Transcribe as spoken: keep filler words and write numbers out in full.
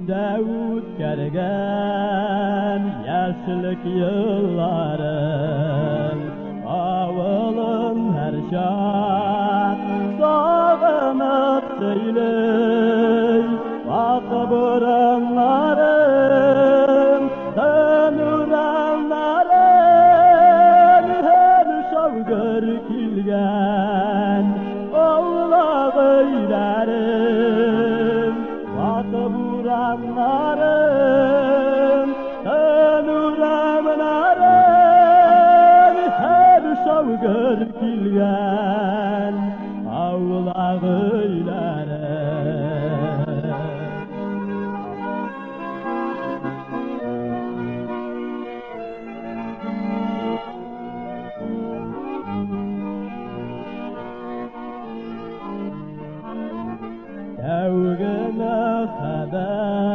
içinde ütkərgən yaşlılık yıllarım, avılın her şan sağınıp söyley, vakı buranlarım, tanıranlarım, her şavgır kilgen, oğlağıylarım, vakı buranlarım, tanıranlarım, her şavgır kilgen, oğlağıylarım. Sevgine kadar